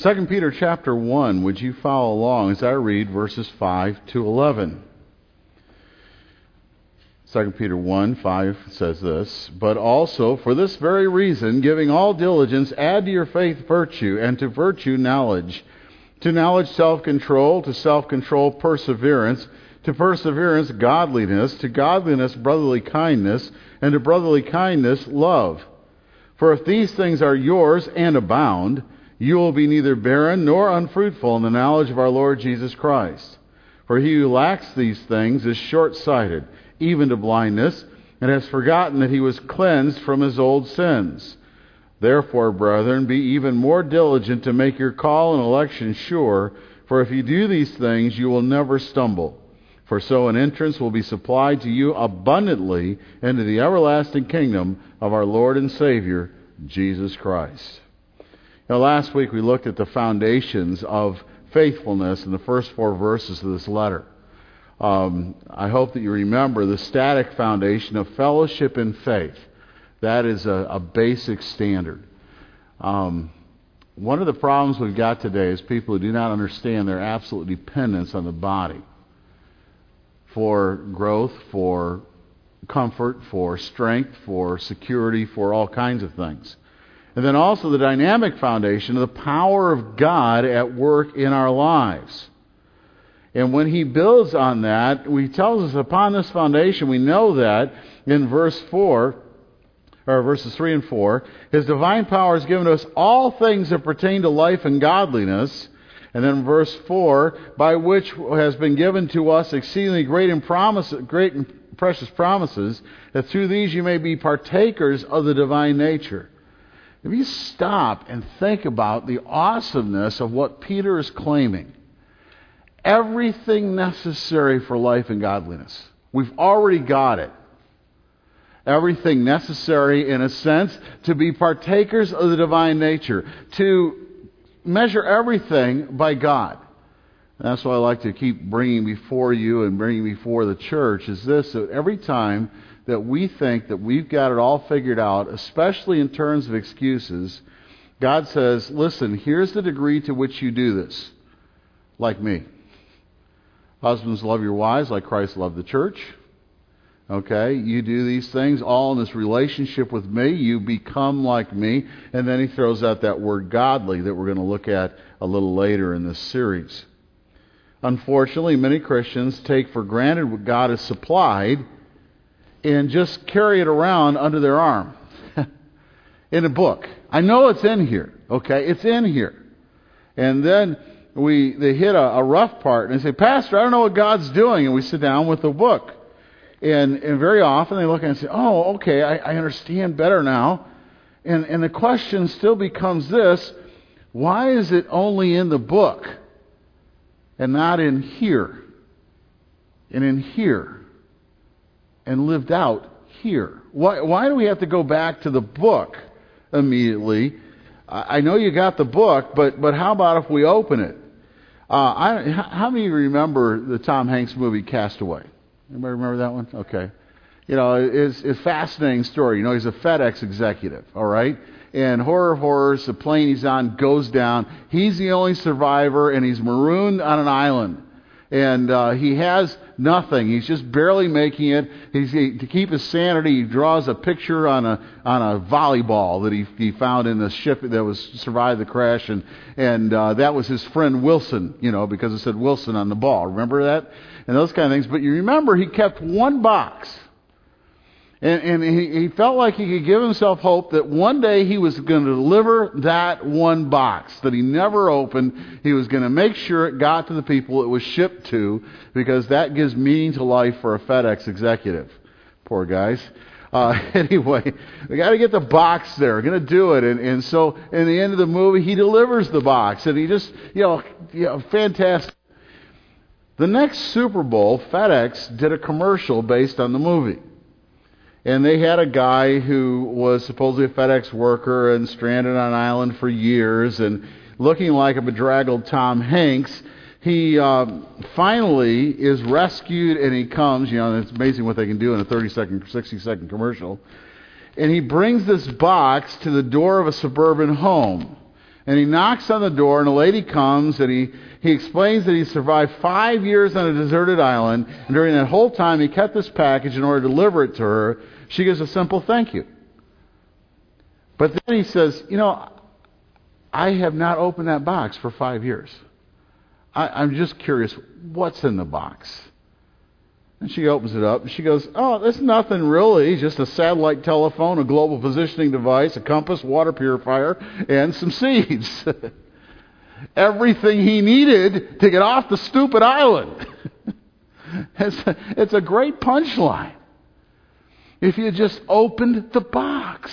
2 Peter chapter 1, would you follow along as I read verses 5 to 11? 2 Peter 1, 5 says this, "But also, for this very reason, giving all diligence, add to your faith virtue, and to virtue knowledge. To knowledge self-control, to self-control perseverance, to perseverance godliness, to godliness brotherly kindness, and to brotherly kindness love. For if these things are yours and abound, you will be neither barren nor unfruitful in the knowledge of our Lord Jesus Christ. For he who lacks these things is short-sighted, even to blindness, and has forgotten that he was cleansed from his old sins. Therefore, brethren, be even more diligent to make your call and election sure, for if you do these things, you will never stumble. For so an entrance will be supplied to you abundantly into the everlasting kingdom of our Lord and Savior, Jesus Christ." Now, last week we looked at the foundations of faithfulness in the first 4 verses of this letter. I hope that you remember the static foundation of fellowship in faith. That is a basic standard. One of the problems we've got today is people who do not understand their absolute dependence on the body for growth, for comfort, for strength, for security, for all kinds of things. And then also the dynamic foundation of the power of God at work in our lives. And when he builds on that, he tells us upon this foundation, we know that in verses 3 and 4, his divine power has given us all things that pertain to life and godliness. And then verse 4, by which has been given to us exceedingly great and precious promises, that through these you may be partakers of the divine nature. If you stop and think about the awesomeness of what Peter is claiming, everything necessary for life and godliness, we've already got it. Everything necessary, in a sense, to be partakers of the divine nature, to measure everything by God. And that's what I like to keep bringing before you and bringing before the church, is this: that every time that we think that we've got it all figured out, especially in terms of excuses, God says, listen, here's the degree to which you do this, like me. Husbands, love your wives like Christ loved the church. Okay, you do these things all in this relationship with me, you become like me. And then he throws out that word godly that we're going to look at a little later in this series. Unfortunately, many Christians take for granted what God has supplied and just carry it around under their arm in a book. I know it's in here, okay? It's in here. And then they hit a rough part and they say, Pastor, I don't know what God's doing. And we sit down with the book. And very often they look and say, oh, okay, I understand better now. And the question still becomes this: why is it only in the book and not in here and in here and lived out here? Why do we have to go back to the book immediately? I know you got the book, but how about if we open it? How many of you remember the Tom Hanks movie Castaway? Anybody remember that one? Okay. You know, it's a fascinating story. You know, he's a FedEx executive, all right? And horror of horrors, the plane he's on goes down. He's the only survivor, and he's marooned on an island. And he has nothing. He's just barely making it. To keep his sanity, he draws a picture on a volleyball that he found in the ship that was survived the crash, and that was his friend Wilson, you know, because it said Wilson on the ball. Remember that? And those kind of things. But you remember he kept one box. And he felt like he could give himself hope that one day he was going to deliver that one box that he never opened. He was going to make sure it got to the people it was shipped to, because that gives meaning to life for a FedEx executive. Poor guys. Anyway, we got to get the box there. We're going to do it. And so in the end of the movie, he delivers the box. And he just, fantastic. The next Super Bowl, FedEx did a commercial based on the movie. And they had a guy who was supposedly a FedEx worker and stranded on an island for years and looking like a bedraggled Tom Hanks. He finally is rescued, and he comes, and it's amazing what they can do in a 30-second, 60-second commercial. And he brings this box to the door of a suburban home. And he knocks on the door, and a lady comes, and he explains that he survived 5 years on a deserted island, and during that whole time he kept this package in order to deliver it to her. She gives a simple thank you. But then he says, I have not opened that box for 5 years. I'm just curious, what's in the box? And she opens it up, and she goes, oh, it's nothing really, just a satellite telephone, a global positioning device, a compass, water purifier, and some seeds. Everything he needed to get off the stupid island. It's a great punchline. If you just opened the box.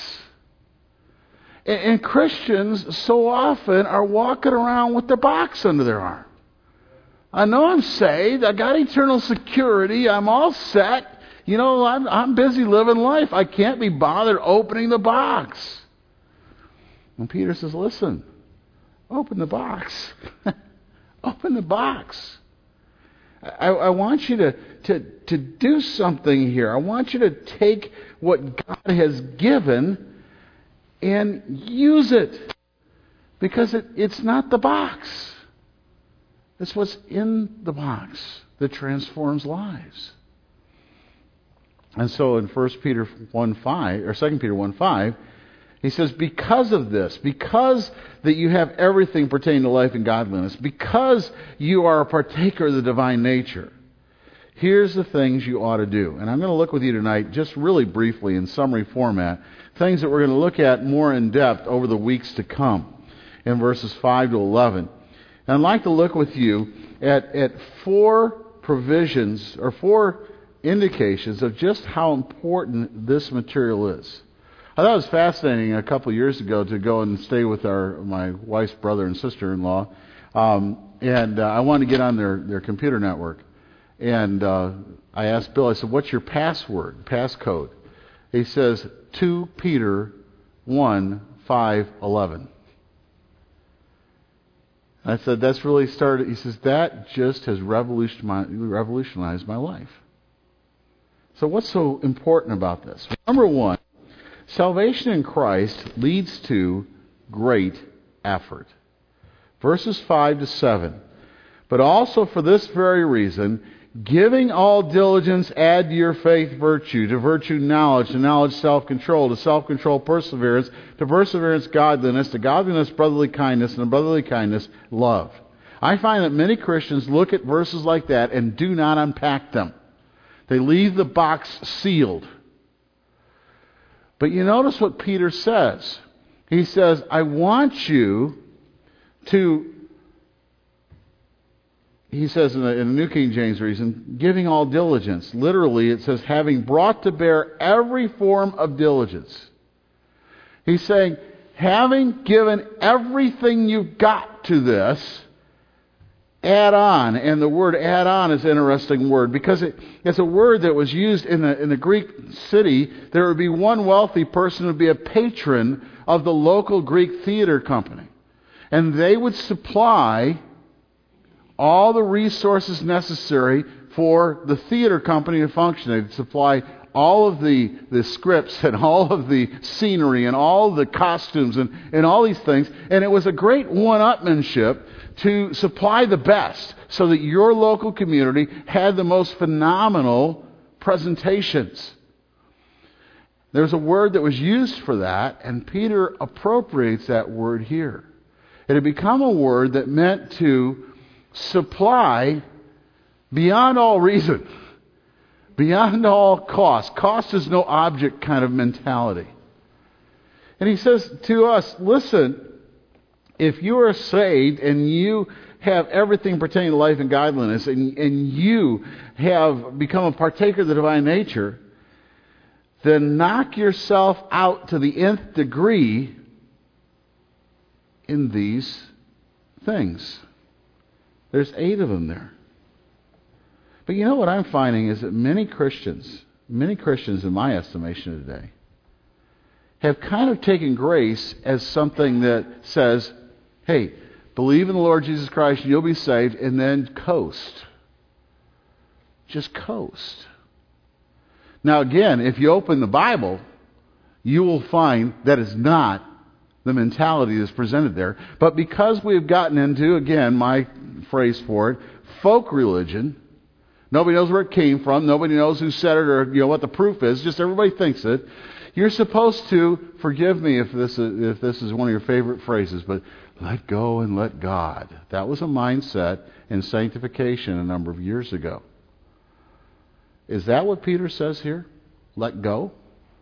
And Christians so often are walking around with the box under their arm. I know I'm saved. I got eternal security. I'm all set. I'm busy living life. I can't be bothered opening the box. And Peter says, listen, open the box. Open the box. I want you to do something here. I want you to take what God has given and use it. Because it's not the box. It's what's in the box that transforms lives. And so in 1 Peter 1:5 or 2 Peter 1:5, he says, because of this, because that you have everything pertaining to life and godliness, because you are a partaker of the divine nature, here's the things you ought to do. And I'm going to look with you tonight, just really briefly in summary format, things that we're going to look at more in depth over the weeks to come in verses 5 to 11. And I'd like to look with you at 4 provisions or 4 indications of just how important this material is. I thought it was fascinating a couple of years ago to go and stay with my wife's brother and sister-in-law. And I wanted to get on their computer network. And I asked Bill, I said, what's your passcode? He says, 2 Peter 1:5-11. I said, that's really started. He says, that just has revolutionized my life. So what's so important about this? Number one, salvation in Christ leads to great effort. Verses 5 to 7. But also for this very reason, giving all diligence, add to your faith virtue, to virtue knowledge, to knowledge self-control, to self-control perseverance, to perseverance godliness, to godliness brotherly kindness, and to brotherly kindness love. I find that many Christians look at verses like that and do not unpack them. They leave the box sealed. But you notice what Peter says. He says, I want you to... He says in the New King James Version, giving all diligence. Literally, it says, having brought to bear every form of diligence. He's saying, having given everything you've got to this, add on. And the word add on is an interesting word because it's a word that was used in the Greek city. There would be one wealthy person who would be a patron of the local Greek theater company. And they would supply all the resources necessary for the theater company to function. They'd supply all of the scripts and all of the scenery and all of the costumes and all these things. And it was a great one-upmanship to supply the best so that your local community had the most phenomenal presentations. There's a word that was used for that, and Peter appropriates that word here. It had become a word that meant to supply beyond all reason, beyond all cost. Cost is no object kind of mentality. And he says to us, listen, if you are saved and you have everything pertaining to life and godliness and you have become a partaker of the divine nature, then knock yourself out to the nth degree in these things. There's 8 of them there. But you know what I'm finding is that many Christians in my estimation today, have kind of taken grace as something that says, hey, believe in the Lord Jesus Christ and you'll be saved, and then coast. Just coast. Now again, if you open the Bible, you will find that is not the mentality that's presented there. But because we've gotten into, again, my phrase for it, folk religion, nobody knows where it came from, nobody knows who said it or what the proof is, just everybody thinks it. You're supposed to, forgive me if this is one of your favorite phrases, but let go and let God. That was a mindset in sanctification a number of years ago. Is that what Peter says here? Let go?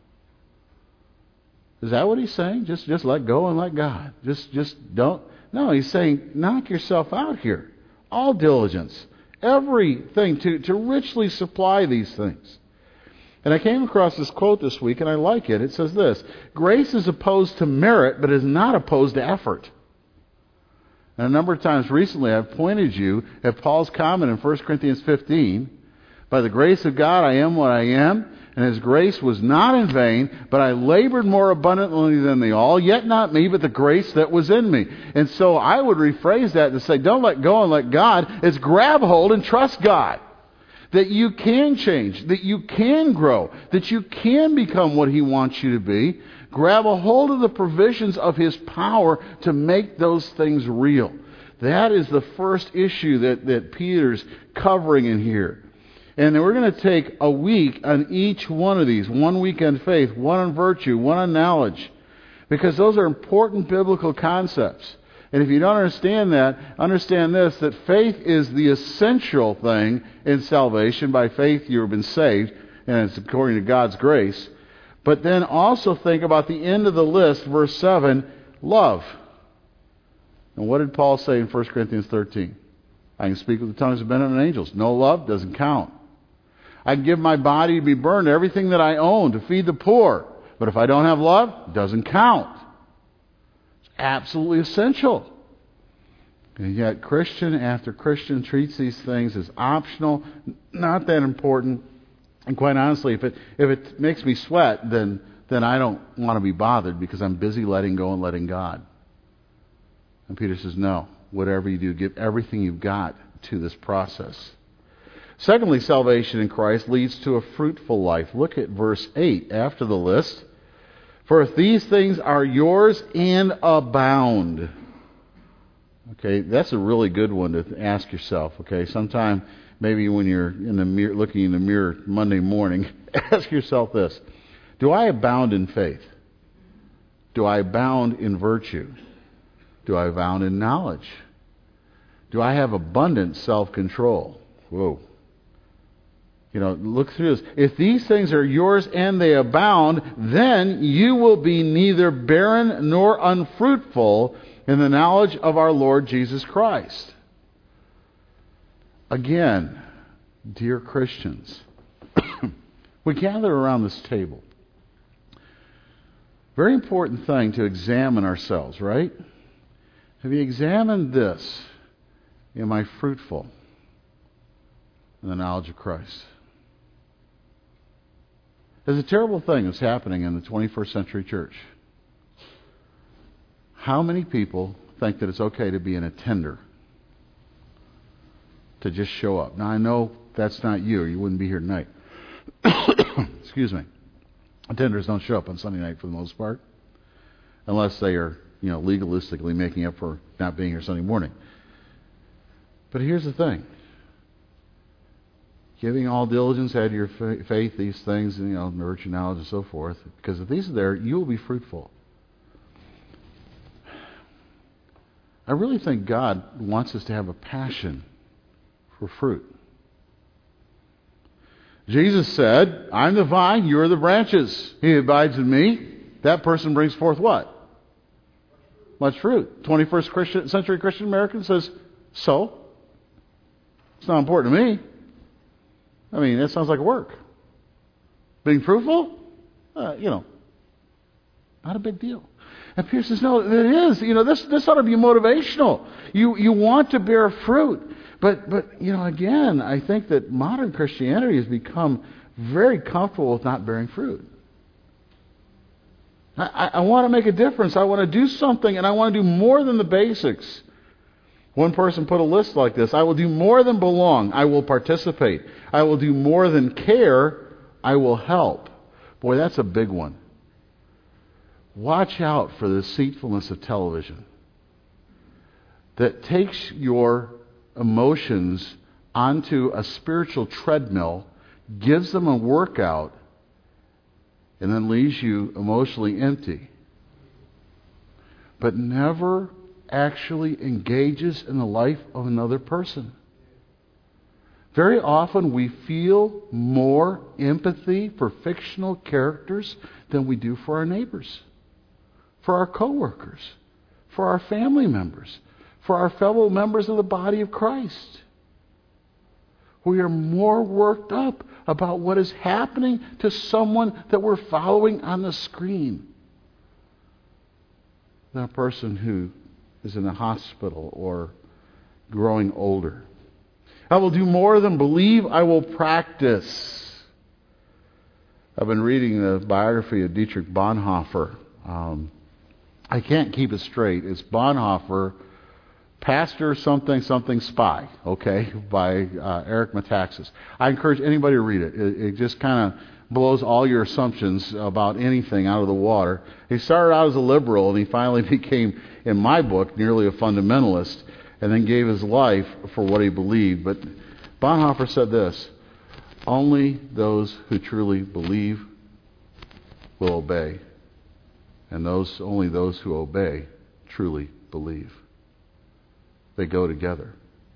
Is that what he's saying? Just let go and let God. Just don't. No, he's saying knock yourself out here. All diligence. Everything to richly supply these things. And I came across this quote this week, and I like it. It says this: grace is opposed to merit, but is not opposed to effort. And a number of times recently I've pointed you at Paul's comment in 1 Corinthians 15, by the grace of God I am what I am, and His grace was not in vain, but I labored more abundantly than they all, yet not me, but the grace that was in me. And so I would rephrase that to say, don't let go and let God. It's grab hold and trust God. That you can change, that you can grow, that you can become what He wants you to be. Grab a hold of the provisions of His power to make those things real. That is the first issue that Peter's covering in here. And we're going to take a week on each one of these. 1 week on faith, one on virtue, one on knowledge. Because those are important biblical concepts. And if you don't understand that, understand this, that faith is the essential thing in salvation. By faith you have been saved, and it's according to God's grace. But then also think about the end of the list, verse 7, love. And what did Paul say in 1 Corinthians 13? I can speak with the tongues of men and angels. No love doesn't count. I can give my body to be burned, everything that I own, to feed the poor. But if I don't have love, it doesn't count. It's absolutely essential. And yet Christian after Christian treats these things as optional, not that important. And quite honestly, if it makes me sweat, then I don't want to be bothered because I'm busy letting go and letting God. And Peter says, no, whatever you do, give everything you've got to this process. Secondly, salvation in Christ leads to a fruitful life. Look at verse 8 after the list. For if these things are yours and abound. Okay, that's a really good one to ask yourself. Okay, sometime maybe when you're in the mirror, looking in the mirror Monday morning, ask yourself this: do I abound in faith? Do I abound in virtue? Do I abound in knowledge? Do I have abundant self-control? Whoa. Look through this. If these things are yours and they abound, then you will be neither barren nor unfruitful in the knowledge of our Lord Jesus Christ. Again, dear Christians, we gather around this table. Very important thing to examine ourselves, right? Have you examined this? Am I fruitful in the knowledge of Christ? There's a terrible thing that's happening in the 21st century church. How many people think that it's okay to be an attender? To just show up. Now I know that's not you, or you wouldn't be here tonight. Excuse me. Attenders don't show up on Sunday night for the most part. Unless they are, legalistically making up for not being here Sunday morning. But here's the thing. Giving all diligence, add your faith, these things, virtue, knowledge, and so forth. Because if these are there, you will be fruitful. I really think God wants us to have a passion for fruit. Jesus said, I'm the vine, you are the branches. He who abides in me, that person brings forth what? Much fruit. 21st century Christian American says, so? It's not important to me. That sounds like work. Being fruitful? Not a big deal. And Peter says, no, it is. This ought to be motivational. You want to bear fruit. But again, I think that modern Christianity has become very comfortable with not bearing fruit. I want to make a difference. I want to do something, and I want to do more than the basics. One person put a list like this: I will do more than belong. I will participate. I will do more than care. I will help. Boy, that's a big one. watch out for the deceitfulness of television that takes your emotions onto a spiritual treadmill, gives them a workout, and then leaves you emotionally empty, but never actually engages in the life of another person. Very often we feel more empathy for fictional characters than we do for our neighbors, for our coworkers, for our family members, for our fellow members of the body of Christ. We are more worked up about what is happening to someone that we're following on the screen than a person who is in a hospital or growing older. I will do more than believe, I will practice. I've been reading the biography of Dietrich Bonhoeffer. I can't keep it straight. It's Bonhoeffer, Pastor something something spy, okay, by Eric Metaxas. I encourage anybody to read it. It just kind of blows all your assumptions about anything out of the water. He started out as a liberal, and he finally became, in my book, nearly a fundamentalist, and then gave his life for what he believed. But Bonhoeffer said this: only those who truly believe will obey, and only those who obey truly believe. They go together.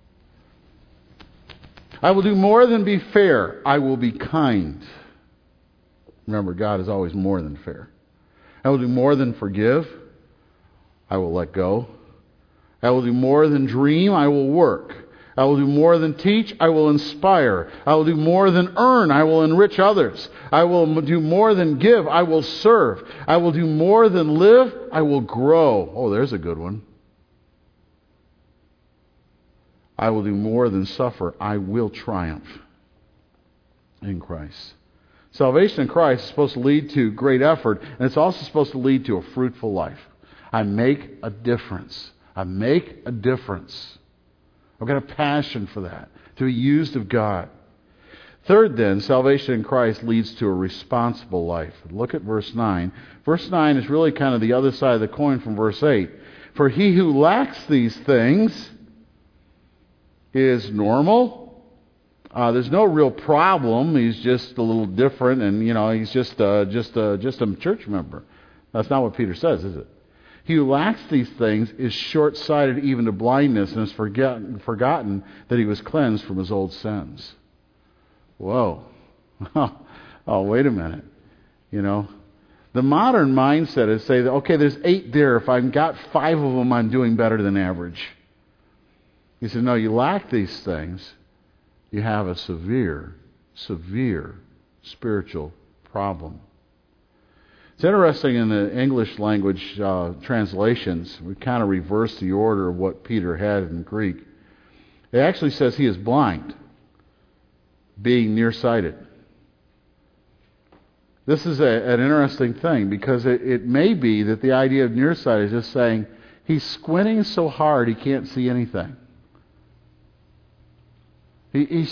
I will do more than be fair. I will be kind. Remember, God is always more than fair. I will do more than forgive. I will let go. I will do more than dream. I will work. I will do more than teach. I will inspire. I will do more than earn. I will enrich others. I will do more than give. I will serve. I will do more than live. I will grow. Oh, there's a good one. I will do more than suffer. I will triumph in Christ. Salvation in Christ is supposed to lead to great effort, and it's also supposed to lead to a fruitful life. I make a difference. I make a difference. I've got a passion for that, to be used of God. Third, then, salvation in Christ leads to a responsible life. Look at verse 9. Verse 9 is really kind of the other side of the coin from verse 8. For he who lacks these things is normal. There's no real problem. He's just a little different, and he's just a church member. That's not what Peter says, is it? He who lacks these things is short-sighted even to blindness, and has forgotten that he was cleansed from his old sins. Whoa! Oh, wait a minute. The modern mindset is say that, okay, there's 8 there. If I've got 5 of them, I'm doing better than average. He said, no, you lack these things. You have a severe, severe spiritual problem. It's interesting in the English language translations, we kind of reverse the order of what Peter had in Greek. It actually says he is blind, being nearsighted. This is an interesting thing, because it may be that the idea of nearsighted is just saying he's squinting so hard he can't see anything. It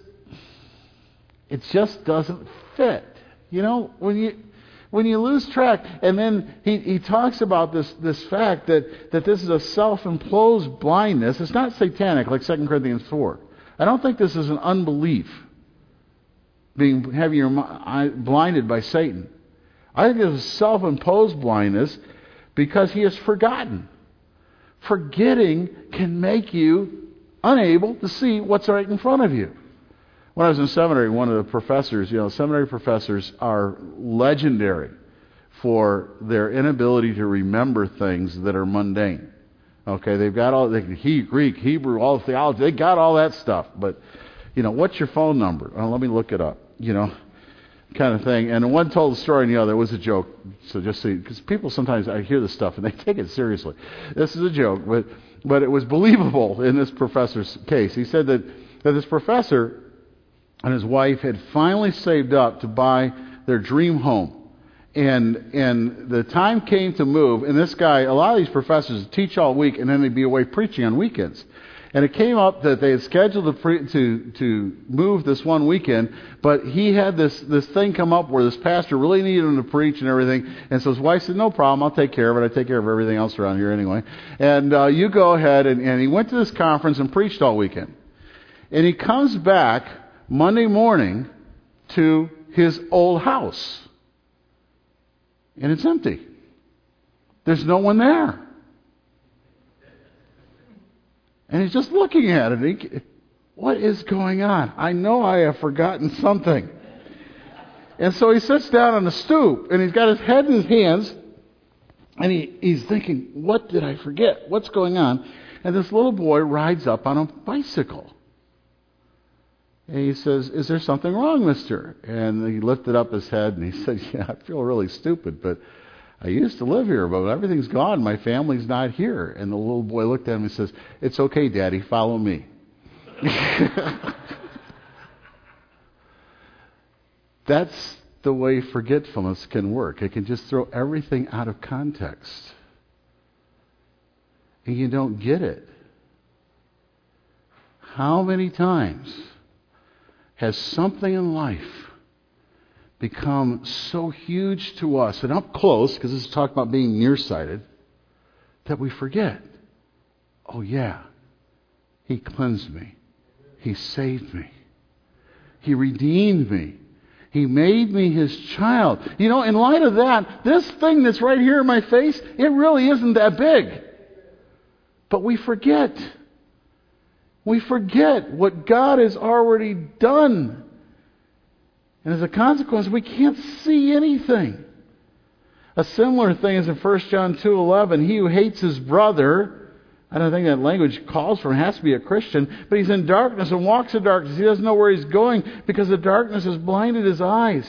just doesn't fit. When you lose track, and then he talks about this fact that this is a self-imposed blindness. It's not satanic like 2 Corinthians 4. I don't think this is an unbelief, having your eye blinded by Satan. I think it's a self-imposed blindness because he has forgotten. Forgetting can make you unable to see what's right in front of you. When I was in seminary, one of the professors, seminary professors are legendary for their inability to remember things that are mundane. Okay, they've got all Greek, Hebrew, all the theology, they got all that stuff. But, what's your phone number? Oh, let me look it up. Kind of thing. And one told the story, and it was a joke. So just see, because people sometimes, I hear this stuff and they take it seriously. This is a joke, but it was believable in this professor's case. He said that this professor and his wife had finally saved up to buy their dream home. And the time came to move, and this guy, a lot of these professors teach all week, and then they'd be away preaching on weekends. And it came up that they had scheduled to move this one weekend, but he had this thing come up where this pastor really needed him to preach and everything. And so his wife said, no problem, I'll take care of it. I take care of everything else around here anyway. And you go ahead. And he went to this conference and preached all weekend. And he comes back Monday morning to his old house. And it's empty. There's no one there. And he's just looking at it. What is going on? I know I have forgotten something. And so he sits down on the stoop, and he's got his head in his hands, and he's thinking, what did I forget? What's going on? And this little boy rides up on a bicycle. And he says, is there something wrong, mister? And he lifted up his head, and he said, yeah, I feel really stupid, but I used to live here, but everything's gone. My family's not here. And the little boy looked at him and says, it's okay, Daddy, follow me. That's the way forgetfulness can work. It can just throw everything out of context. And you don't get it. How many times has something in life become so huge to us and up close, because this is talking about being nearsighted, that we forget, oh yeah, He cleansed me. He saved me. He redeemed me. He made me His child. You know, in light of that, this thing that's right here in my face, it really isn't that big. But we forget. We forget what God has already done. And as a consequence, we can't see anything. A similar thing is in 1 John 2:11. He who hates his brother, I don't think that language calls for him, has to be a Christian, but he's in darkness and walks in darkness. He doesn't know where he's going because the darkness has blinded his eyes.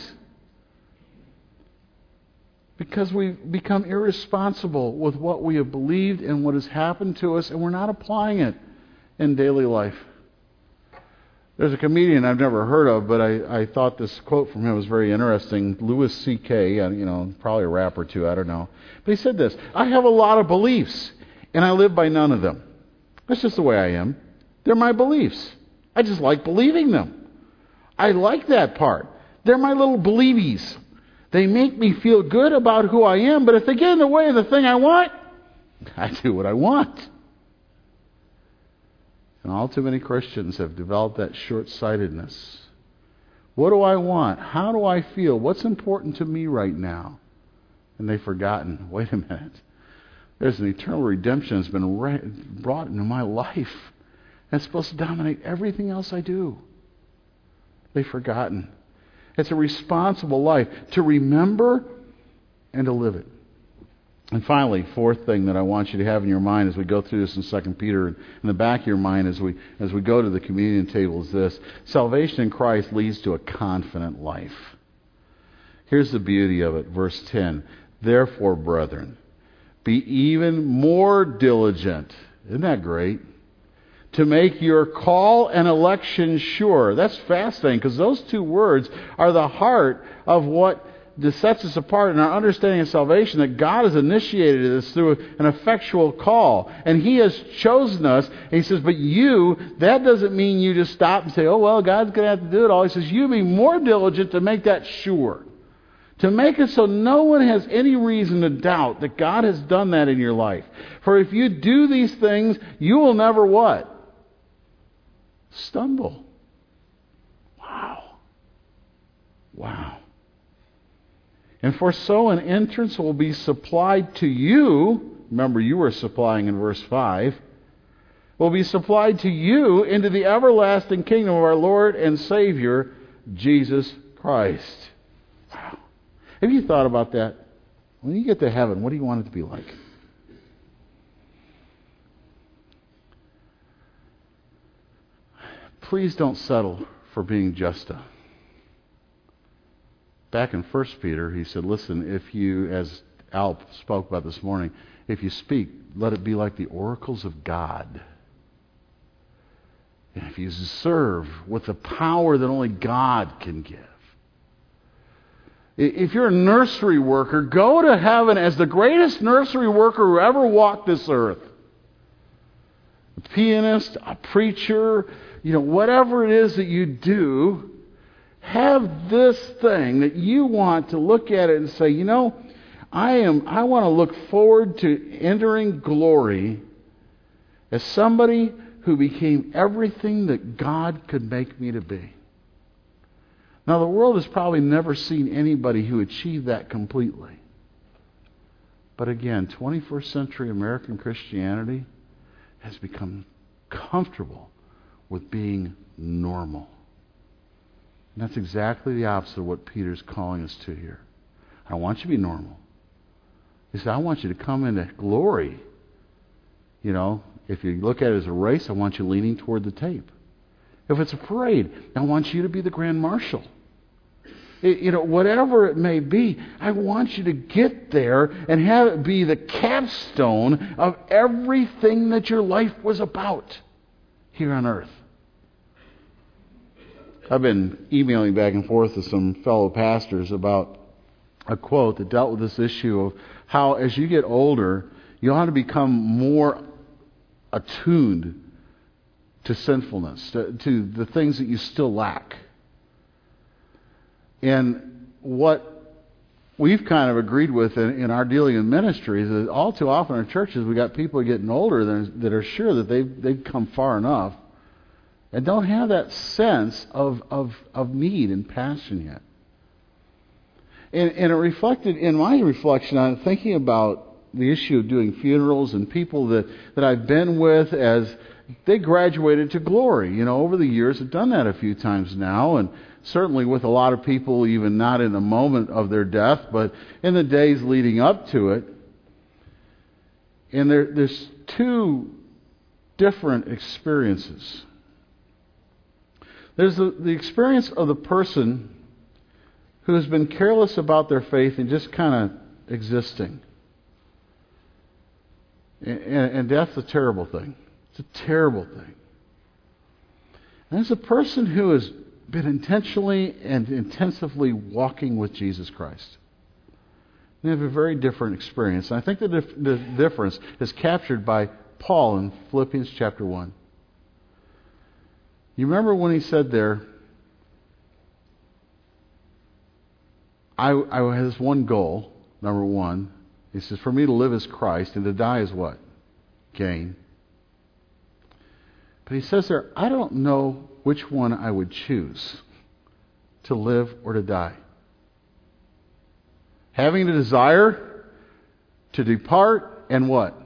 Because we've become irresponsible with what we have believed and what has happened to us, and we're not applying it in daily life. There's a comedian I've never heard of, but I thought this quote from him was very interesting. Louis C.K., probably a rapper too, I don't know. But he said this, I have a lot of beliefs, and I live by none of them. That's just the way I am. They're my beliefs. I just like believing them. I like that part. They're my little believies. They make me feel good about who I am, but if they get in the way of the thing I want, I do what I want. And all too many Christians have developed that short-sightedness. What do I want? How do I feel? What's important to me right now? And they've forgotten, wait a minute. There's an eternal redemption that's been brought into my life. And it's supposed to dominate everything else I do. They've forgotten. It's a responsible life to remember and to live it. And finally, fourth thing that I want you to have in your mind as we go through this in 2 Peter, in the back of your mind as we go to the communion table, is this. Salvation in Christ leads to a confident life. Here's the beauty of it, verse 10. Therefore, brethren, be even more diligent. Isn't that great? To make your call and election sure. That's fascinating because those two words are the heart of what sets us apart in our understanding of salvation, that God has initiated this through an effectual call. And He has chosen us. And He says, but you, that doesn't mean you just stop and say, oh, well, God's going to have to do it all. He says, you be more diligent to make that sure. To make it so no one has any reason to doubt that God has done that in your life. For if you do these things, you will never what? Stumble. Wow. Wow. And for so an entrance will be supplied to you. Remember, you were supplying in verse 5. Will be supplied to you into the everlasting kingdom of our Lord and Savior, Jesus Christ. Wow. Have you thought about that? When you get to heaven, what do you want it to be like? Please don't settle for being just a. Back in 1 Peter, he said, listen, if you, as Al spoke about this morning, if you speak, let it be like the oracles of God. And if you serve with the power that only God can give. If you're a nursery worker, go to heaven as the greatest nursery worker who ever walked this earth. a pianist, a preacher, whatever it is that you do, have this thing that you want to look at it and say, I want to look forward to entering glory as somebody who became everything that God could make me to be. Now, the world has probably never seen anybody who achieved that completely. But again, 21st century American Christianity has become comfortable with being normal. And that's exactly the opposite of what Peter's calling us to here. I don't want you to be normal. He said, I want you to come into glory. If you look at it as a race, I want you leaning toward the tape. If it's a parade, I want you to be the grand marshal. Whatever it may be, I want you to get there and have it be the capstone of everything that your life was about here on earth. I've been emailing back and forth with some fellow pastors about a quote that dealt with this issue of how as you get older, you ought to become more attuned to sinfulness, to the things that you still lack. And what we've kind of agreed with in our dealing in ministry is that all too often in churches we got people getting older that are sure that they've come far enough and don't have that sense of need and passion yet. And it reflected in my reflection on thinking about the issue of doing funerals and people that I've been with as they graduated to glory. Over the years I've done that a few times now, and certainly with a lot of people, even not in the moment of their death, but in the days leading up to it. And there's two different experiences. There's the experience of the person who has been careless about their faith and just kind of existing. And death's a terrible thing. It's a terrible thing. And there's a person who has been intentionally and intensively walking with Jesus Christ. They have a very different experience. And I think the difference is captured by Paul in Philippians chapter 1. You remember when he said there, I have this one goal, number one. He says, for me to live is Christ and to die is what? Gain. But he says there, I don't know which one I would choose, to live or to die. Having the desire to depart and what?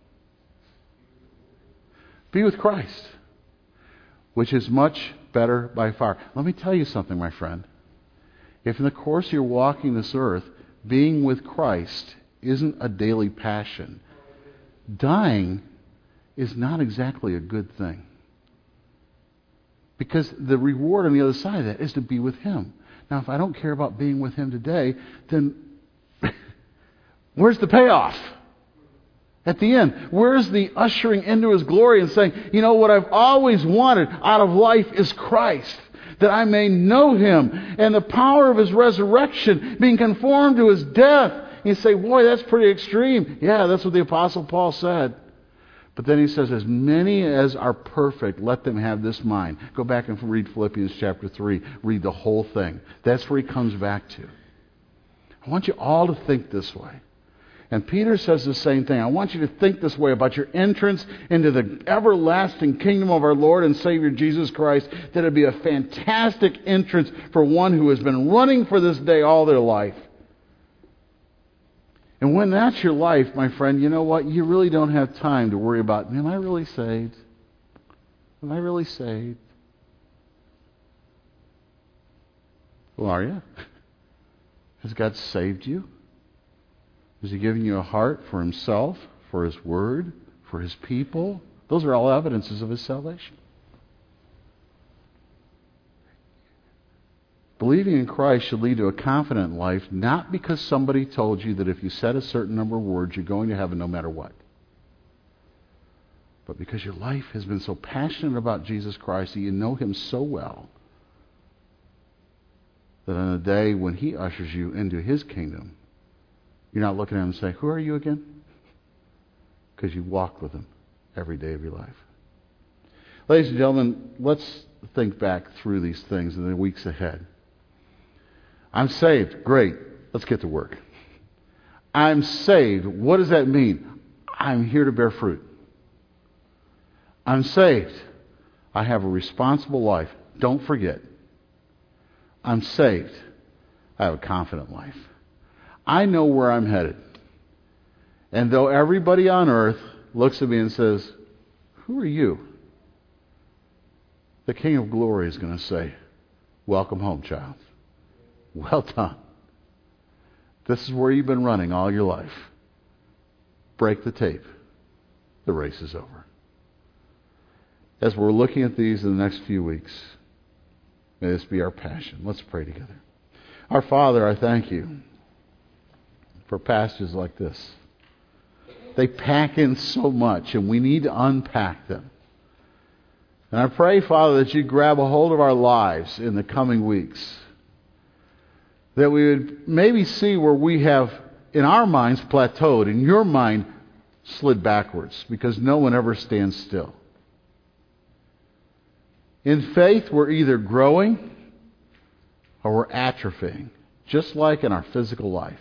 Be with Christ, which is much better by far. Let me tell you something, my friend. If in the course of your walking this earth, being with Christ isn't a daily passion, dying is not exactly a good thing. Because the reward on the other side of that is to be with Him. Now, if I don't care about being with Him today, then where's the payoff? At the end, where's the ushering into His glory and saying, what I've always wanted out of life is Christ, that I may know Him and the power of His resurrection, being conformed to His death. You say, boy, that's pretty extreme. Yeah, that's what the Apostle Paul said. But then he says, as many as are perfect, let them have this mind. Go back and read Philippians chapter 3. Read the whole thing. That's where he comes back to. I want you all to think this way. And Peter says the same thing. I want you to think this way about your entrance into the everlasting kingdom of our Lord and Savior Jesus Christ, that it be a fantastic entrance for one who has been running for this day all their life. And when that's your life, my friend, you know what? You really don't have time to worry about, am I really saved? Am I really saved? Well, are you? Has God saved you? Has He given you a heart for Himself, for His Word, for His people? Those are all evidences of His salvation. Believing in Christ should lead to a confident life, not because somebody told you that if you said a certain number of words, you're going to heaven no matter what. But because your life has been so passionate about Jesus Christ that you know Him so well, that on the day when He ushers you into His kingdom, you're not looking at Him and saying, who are you again? Because you walked with Him every day of your life. Ladies and gentlemen, let's think back through these things in the weeks ahead. I'm saved. Great. Let's get to work. I'm saved. What does that mean? I'm here to bear fruit. I'm saved. I have a responsible life. Don't forget. I'm saved. I have a confident life. I know where I'm headed. And though everybody on earth looks at me and says, "Who are you?" the King of Glory is going to say, "Welcome home, child. Well done. This is where you've been running all your life. Break the tape. The race is over." As we're looking at these in the next few weeks, may this be our passion. Let's pray together. Our Father, I thank you for passages like this. They pack in so much, and we need to unpack them. And I pray, Father, that you grab a hold of our lives in the coming weeks. That we would maybe see where we have, in our minds, plateaued, in your mind, slid backwards, because no one ever stands still. In faith, we're either growing or we're atrophying, just like in our physical life.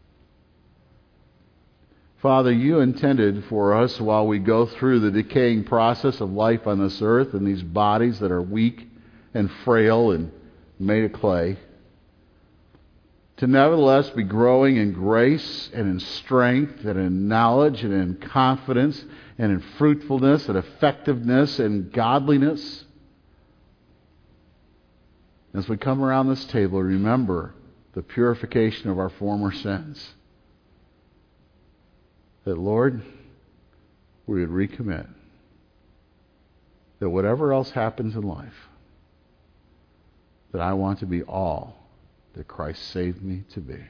Father, you intended for us, while we go through the decaying process of life on this earth and these bodies that are weak and frail and made of clay, to nevertheless be growing in grace and in strength and in knowledge and in confidence and in fruitfulness and effectiveness and godliness. As we come around this table, remember the purification of our former sins. That, Lord, we would recommit. That whatever else happens in life, that I want to be all that Christ saved me to be.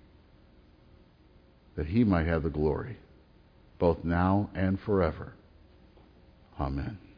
That He might have the glory, both now and forever. Amen.